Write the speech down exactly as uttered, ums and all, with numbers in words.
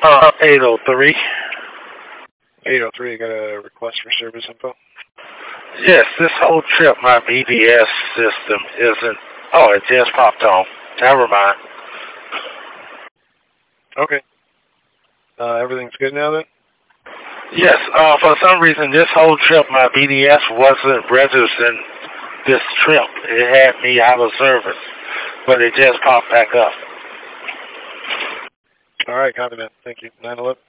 Uh, eight oh three. eight oh three, you got a request for service info? Yes, this whole trip, my B D S system isn't... Oh, it just popped on. Never mind. Okay. Uh, everything's good now then? Yes, uh, for some reason, this whole trip, my B D S wasn't registering this trip. It had me out of service, but it just popped back up. All right, copy that. Thank you. nine eleven.